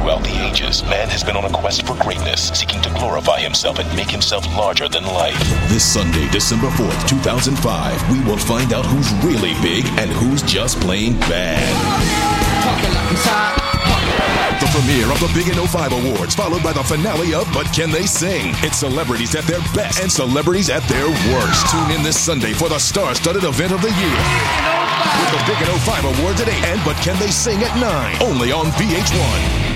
Throughout the ages, man has been on a quest for greatness, seeking to glorify himself and make himself larger than life. This Sunday, December 4th, 2005, we will find out who's really big and who's just plain bad. The premiere of the Big and 05 Awards, followed by the finale of But Can They Sing? It's celebrities at their best and celebrities at their worst. Tune in this Sunday for the star-studded event of the year. With the Big and 05 Awards at 8 and But Can They Sing at 9. Only on VH1.